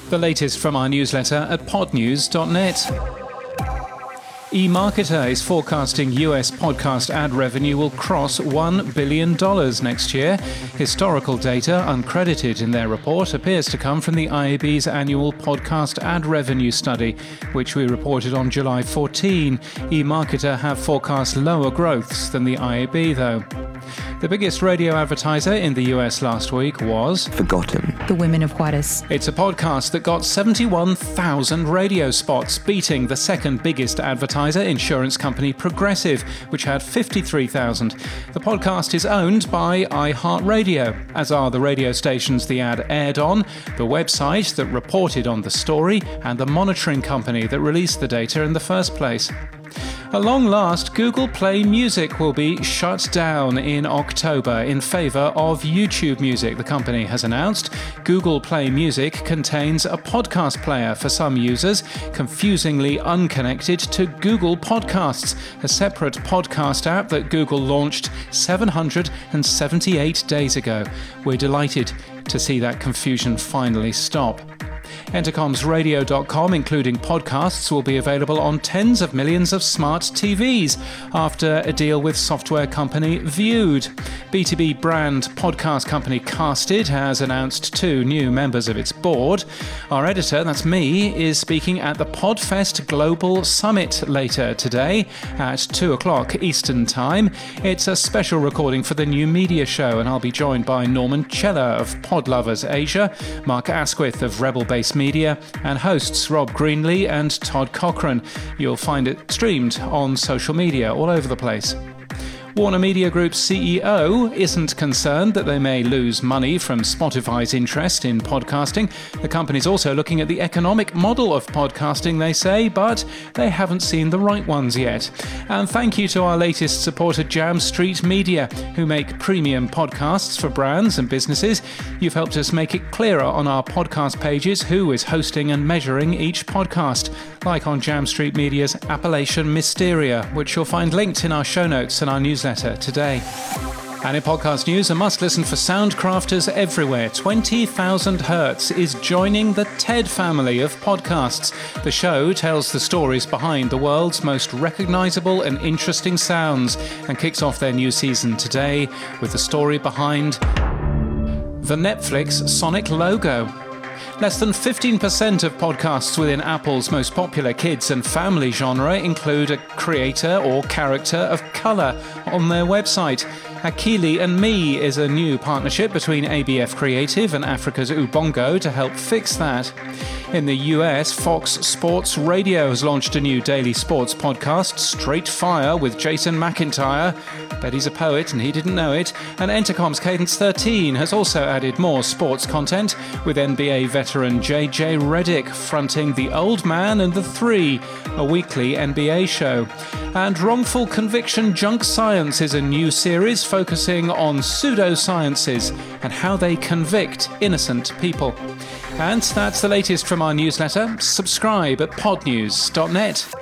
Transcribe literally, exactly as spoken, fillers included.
The latest from our newsletter at podnews dot net. eMarketer is forecasting U S podcast ad revenue will cross one billion dollars next year. Historical data, uncredited in their report, appears to come from the I A B's annual podcast ad revenue study, which we reported on July fourteenth. eMarketer have forecast lower growths than the I A B, though. The biggest radio advertiser in the U S last week was Forgotten. The Women of Juarez. It's a podcast that got seventy-one thousand radio spots, beating the second biggest advertiser, insurance company Progressive, which had fifty-three thousand. The podcast is owned by iHeartRadio, as are the radio stations the ad aired on, the website that reported on the story, and the monitoring company that released the data in the first place. At long last, Google Play Music will be shut down in October in favour of YouTube Music, the company has announced. Google Play Music contains a podcast player for some users, confusingly unconnected to Google Podcasts, a separate podcast app that Google launched seven hundred seventy-eight days ago. We're delighted to see that confusion finally stop. Entercom's radio dot com, including podcasts, will be available on tens of millions of smart T Vs after a deal with software company Viewed. B two B brand podcast company Casted has announced two new members of its board. Our editor, that's me, is speaking at the Podfest Global Summit later today at two o'clock Eastern Time. It's a special recording for the New Media Show, and I'll be joined by Norman Cheller of Podlovers Asia, Mark Asquith of Rebel Base Media, and hosts Rob Greenlee and Todd Cochran. You'll find it streamed on social media all over the place. Warner Media Group's C E O isn't concerned that they may lose money from Spotify's interest in podcasting. The company's also looking at the economic model of podcasting, they say, but they haven't seen the right ones yet. And thank you to our latest supporter, Jam Street Media, who make premium podcasts for brands and businesses. You've helped us make it clearer on our podcast pages who is hosting and measuring each podcast, like on Jam Street Media's Appellation Mysteria, which you'll find linked in our show notes and our newsletter today. And in podcast news, a must-listen for soundcrafters everywhere. twenty thousand Hertz is joining the TED family of podcasts. The show tells the stories behind the world's most recognisable and interesting sounds and kicks off their new season today with the story behind the Netflix Sonic logo. Less than fifteen percent of podcasts within Apple's most popular kids and family genre include a creator or character of colour on their website. Akili and Me is a new partnership between A B F Creative and Africa's Ubongo to help fix that. In the U S, Fox Sports Radio has launched a new daily sports podcast, Straight Fire, with Jason McIntyre. Bet he's a poet and he didn't know it. And Entercom's Cadence thirteen has also added more sports content, with N B A veteran J J Redick fronting The Old Man and the Three, a weekly N B A show. And Wrongful Conviction Junk Science is a new series focusing on pseudosciences and how they convict innocent people. And that's the latest from our newsletter. Subscribe at podnews dot net.